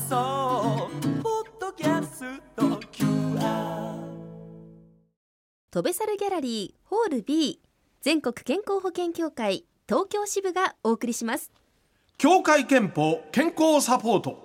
送ポッドキャスト QR。 飛べ猿ギャラリーホール B 全国健康保険協会東京支部がお送りします。 協会憲法健康サポート。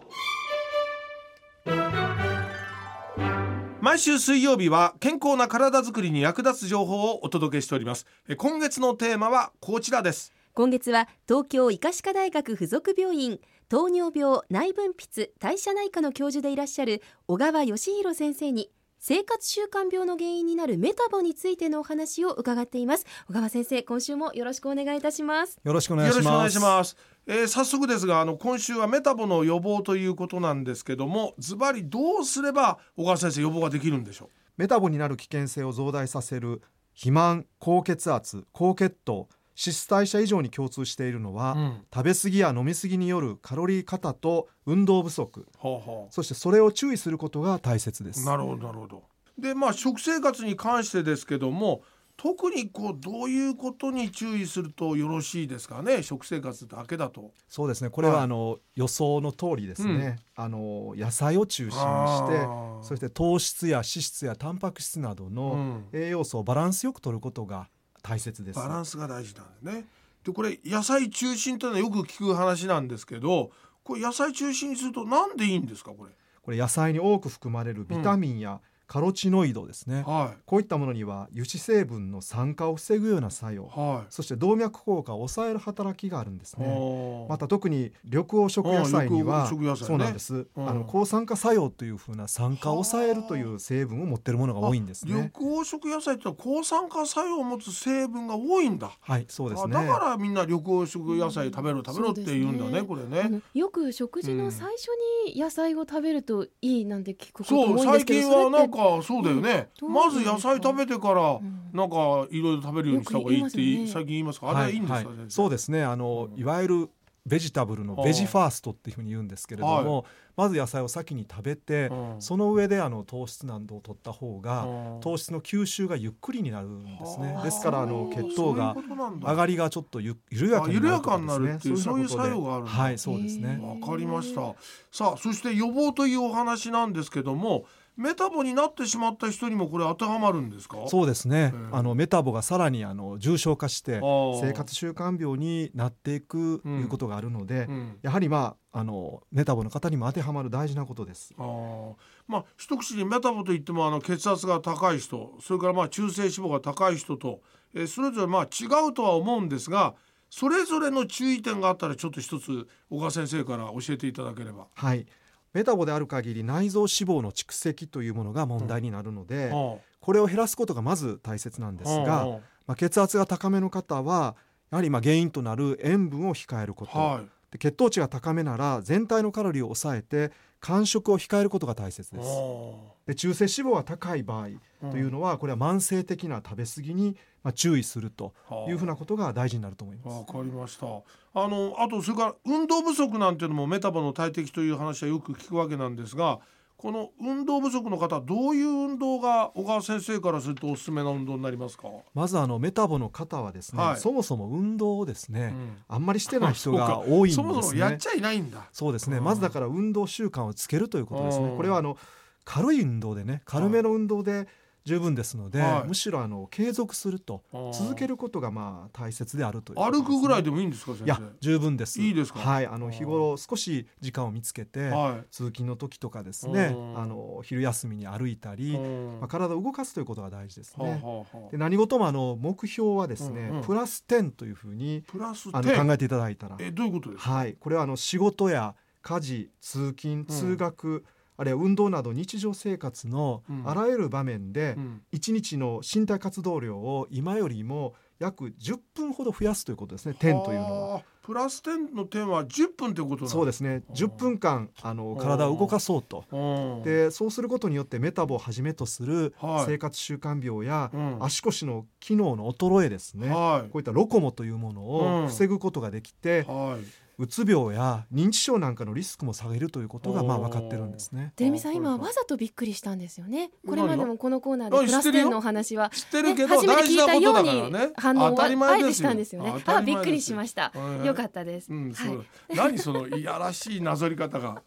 毎週水曜日は健康な体づくりに役立つ情報をお届けしております。今月のテーマはこちらです。 今月は東京医科歯科大学附属病院糖尿病内分泌代謝内科の教授でいらっしゃる小川義弘先生に生活習慣病の原因になるメタボについてのお話を伺っています。小川先生、今週もよろしくお願いいたします。 よろしくお願いします。 よろしくお願いします。早速ですが今週はメタボの予防ということなんですけども、ズバリどうすれば小川先生予防ができるんでしょう。 メタボになる危険性を増大させる肥満、高血圧、高血糖、脂質代謝異常に共通しているのは、食べ過ぎや飲み過ぎによるカロリー過多と運動不足、そしてそれを注意することが大切です。 なるほどなるほど。で食生活に関してですけども、特にどういうことに注意するとよろしいですかね。食生活だけだと。 そうですね、これは予想の通りですね、野菜を中心にしてそして糖質や脂質やタンパク質などの栄養素をバランスよく摂ることが大切です。 バランスが大事なんですね。でこれ野菜中心というのはよく聞く話なんですけど、これ野菜中心にするとなんでいいんですか。これ野菜に多く含まれるビタミンやカロチノイドですね、こういったものには油脂成分の酸化を防ぐような作用、そして動脈硬化を抑える働きがあるんですね。また特に緑黄色野菜にはそうなんです、抗酸化作用というふうな酸化を抑えるという成分を持っているものが多いんですね。 緑黄色野菜ってのは抗酸化作用を持つ成分が多いんだ。 はい、そうですね。 だからみんな緑黄色野菜食べろって言うんだね、これね。 よく食事の最初に野菜を食べるといいなんて聞くことも多いんですけど、 最近はなんかそうだよね、まず野菜食べてからなんかいろいろ食べるようにした方がいいって最近言いますか。あれはいいんですか。 そうですね、いわゆるベジタブルのベジファーストっていうふうに言うんですけれども、まず野菜を先に食べて、その上で糖質などを取った方が糖質の吸収がゆっくりになるんですね。ですから血糖が上がりがちょっと緩やかになるとかですね、 そういう作用があるんだ。 はい、そうですね。 わかりました。さあそして予防というお話なんですけども、メタボになってしまった人にもこれ当てはまるんですか。 そうですね、メタボがさらに重症化して生活習慣病になっていくということがあるので、やはりメタボの方にも当てはまる大事なことです。 一口にメタボといっても血圧が高い人、それから中性脂肪が高い人と、それぞれ違うとは思うんですが、それぞれの注意点があったらちょっと一つ小川先生から教えていただければ。 はい、メタボである限り内臓脂肪の蓄積というものが問題になるので、これを減らすことがまず大切なんですが、血圧が高めの方はやはり原因となる塩分を控えること、で血糖値が高めなら全体のカロリーを抑えて間食を控えることが大切です。で中性脂肪が高い場合というのは、これは慢性的な食べ過ぎに注意するというふうなことが大事になると思います。 わかりました。あとそれから運動不足なんていうのもメタボの大敵という話はよく聞くわけなんですが、この運動不足の方、どういう運動が小川先生からするとおすすめな運動になりますか。 まずメタボの方はですね、そもそも運動をですね、あんまりしてない人が多いんですね。 そもそもやっちゃいないんだ。 そうですね、まずだから運動習慣をつけるということですね。これは軽い運動でね、軽めの運動で十分ですので、むしろ継続すると続けることが大切であるということですね。 歩くぐらいでもいいんですか先生。 いや十分です。 いいですか。 日頃少し時間を見つけて、通勤の時とかですね、昼休みに歩いたり、体を動かすということが大事ですね。で何事も目標はですね、プラス10というふうに考えていただいたら。 どういうことですか。 これは仕事や家事、通勤、通学、あるいは運動など日常生活のあらゆる場面で1日の身体活動量を今よりも約10分ほど増やすということですね。10というのはプラス10の10は10分ということなんです。 そうですね、10分間体を動かそうと。でそうすることによってメタボをはじめとする生活習慣病や足腰の機能の衰えですね、こういったロコモというものを防ぐことができて、うつ病や認知症なんかのリスクも下げるということが分かってるんですね。 テレミさん、今わざとびっくりしたんですよね。これまでもこのコーナーでプラス10のお話は、 知ってるけど初めて聞いたように反応はあえてしたんですよね。びっくりしました。よかったです。 何そのいやらしいなぞり方が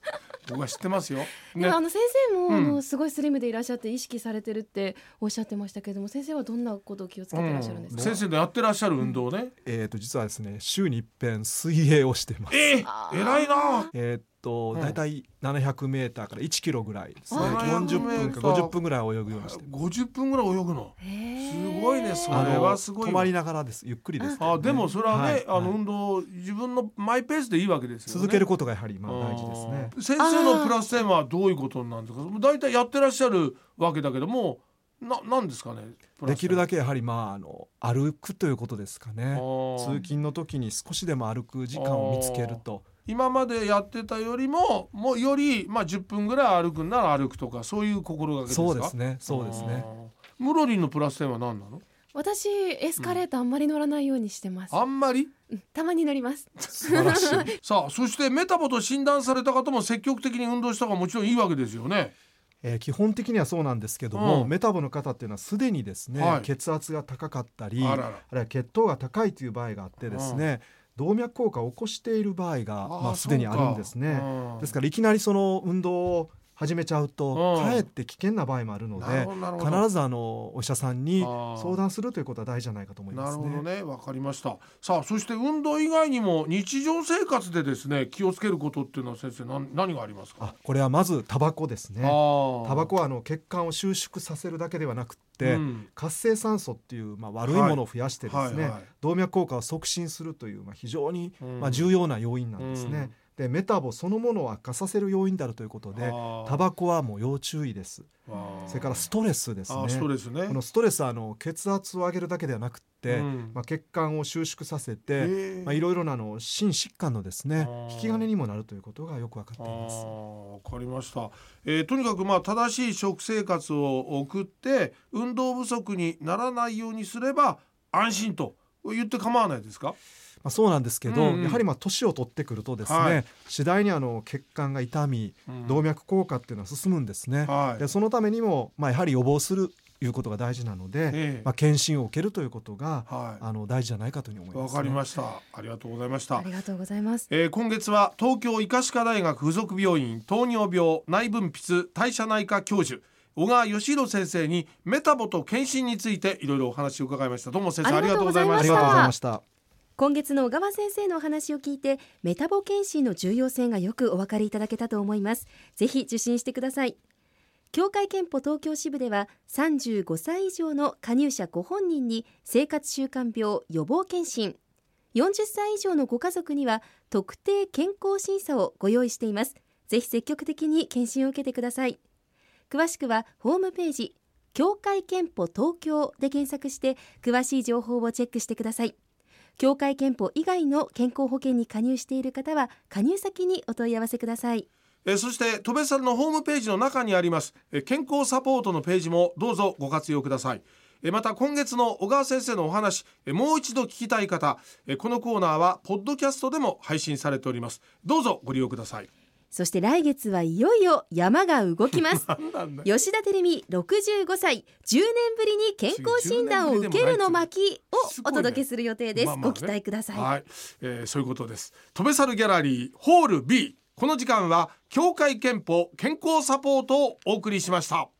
僕は知ってますよ、 でも先生も、 うんすごいスリムでいらっしゃって意識されてるっておっしゃってましたけれども、先生はどんなことを気をつけていらっしゃるんですか？ 先生のやってらっしゃる運動ね、 実はですね、週に一遍水泳をしてます。 偉いな。 だいたい700メーターから1キロぐらいですね。 700 40分か50分ぐらい泳ぐようにしてます。 50分ぐらい泳ぐのすごいね。それはすごいわ。 止まりながらです。ゆっくりですけどね。 でもそれはね、 はい運動自分のマイペースでいいわけですよね。 続けることがやはり大事ですね。 先生のプラス点はどういうことなんですか？だいたいやってらっしゃるわけだけども、なんですかね。 できるだけやはり歩くということですかね。 通通勤の時に少しでも歩く時間を見つけると。 今までやってたよりもより10分ぐらい歩くんなら歩くとか、そういう心がけですか？ そうですね、そうですね。 ムロリンのプラス点は何なの？ 私エスカレーターあんまり乗らないようにしてます、 あんまりたまに乗ります素晴らしい。 さあ、そしてメタボと診断された方も積極的に運動した方がもちろんいいわけですよね。 基本的にはそうなんですけども、 うんメタボの方っていうのはすでにですね、 はい血圧が高かったり、 あららるいは血糖が高いという場合があってですね、動脈硬化を起こしている場合がすでにあるんですね。ですからいきなりその運動を始めちゃうと、かえって危険な場合もあるので、必ずお医者さんに相談するということは大事じゃないかと思いますね。 なるほどね、わかりました。さあ、そして運動以外にも日常生活でですね、気をつけることっていうのは先生何がありますか？ これはまずタバコですね。タバコは血管を収縮させるだけではなくて、活性酸素っていう悪いものを増やしてですね、動脈硬化を促進するという非常に重要な要因なんですね。でメタボそのものを悪化させる要因であるということで、タバコはもう要注意です。それからストレスですね。 ストレスね。 このストレスは血圧を上げるだけではなくて、血管を収縮させて、いろいろな心疾患のですね引き金にもなるということがよく分かっています。 わかりました。とにかく正しい食生活を送って運動不足にならないようにすれば安心と言って構わないですか？ そうなんですけど、やはり年を取ってくるとですね、次第に血管が痛み、動脈硬化っていうのは進むんですね。でそのためにも、やはり予防するということが大事なので、検診を受けるということが、大事じゃないかというふうに思います、ね。 わかりました。ありがとうございました。 ありがとうございます。 今月は東京医科歯科大学附属病院糖尿病内分泌代謝内科教授小川義弘先生にメタボと検診についていろいろお話を伺いました。どうも先生ありがとうございました。 ありがとうございました。 今月の小川先生のお話を聞いてメタボ検診の重要性がよくお分かりいただけたと思います。ぜひ受診してください。協会憲法東京支部では35歳以上の加入者ご本人に生活習慣病予防検診、40歳以上のご家族には特定健康審査をご用意しています。ぜひ積極的に検診を受けてください。詳しくはホームページ協会憲法東京で検索して詳しい情報をチェックしてください。協会憲法以外の健康保険に加入している方は加入先にお問い合わせください。 そして戸部さんのホームページの中にあります健康サポートのページもどうぞご活用ください。また今月の小川先生のお話もう一度聞きたい方このコーナーはポッドキャストでも配信されております。どうぞご利用ください。 そして来月はいよいよ山が動きます吉田照美65歳10年ぶりに健康診断を受けるの巻をお届けする予定です。ご期待ください。 そういうことです。戸部サルギャラリーホール B、 この時間は協会憲法健康サポートをお送りしました。